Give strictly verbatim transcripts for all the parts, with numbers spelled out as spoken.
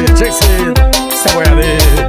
D J Cedo, essa boiadeira.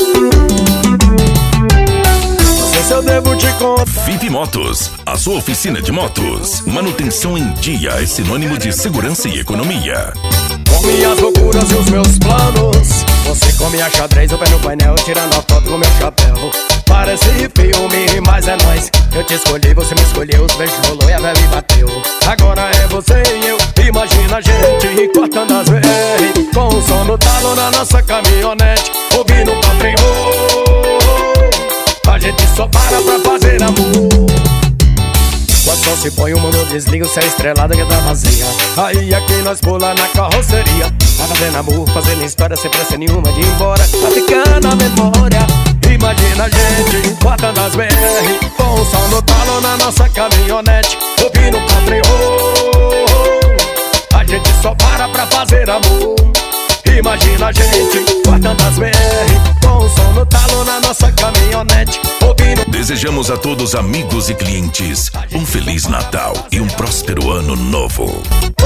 Não sei se eu devo te contar. Fipe Motos, a sua oficina de motos. Manutenção em dia é sinônimo de segurança e economia. Com minhas loucuras e os meus planos, você com minha xadrez, o pé no painel, tirando a foto com meu chapéu. Parece filme, mas é nóis. Eu te escolhi, você me escolheu, os beijos rolou e a bebê bateu. Agora é você e eu, imagina a gente cortando as V R, com o som no talo na nossa caminhonete, ouvindo o Patreon. A gente só para pra fazer amor. Quando só se põe o mundo desliga, o céu estrelado que tá vazia. Aí aqui nós pula na carroceria, tá fazendo amor, fazendo história sem pressa nenhuma de ir embora. Tá ficando na memória. Imagina a gente cortando as B R, com o som no talo na nossa caminhonete, ouvindo o Patreon. A gente só para pra fazer amor. Imagina a gente cortando as B R, com o som no talo na nossa caminhonete, ouvindo. Desejamos a todos, amigos e clientes, um Feliz Natal e um próspero Ano Novo.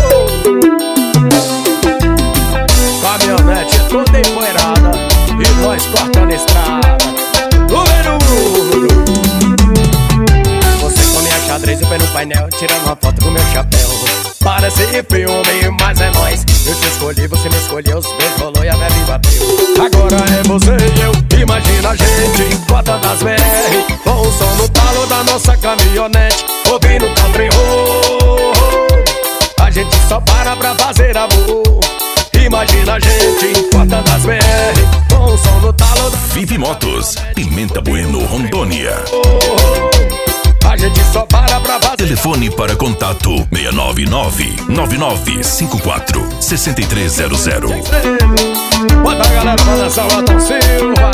Caminhonete toda empoeirada e nós cortando a estrada. Número um. Você com minha xadrez e o pé no painel, tirando uma foto com meu chapéu. Parece filme, mas é nóis. Eu te escolhi, você me escolheu, os beijos rolou e a bebê bateu. Agora é você e eu, imagina a gente cortando as B R, com o som no talo da nossa caminhonete, ouvindo o Patreon. A gente só para pra fazer amor. Imagina a gente cortando as B R, com o som no talo da Fipe Motos, Pimenta Bueno, Rondônia. A gente só para pra fazer. Telefone para contato seis nove nove, nove nove cinco quatro, seis três zero zero. Bota a galera pra dançar o Adão Silva.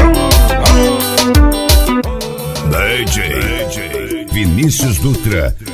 D J Vinícius Dutra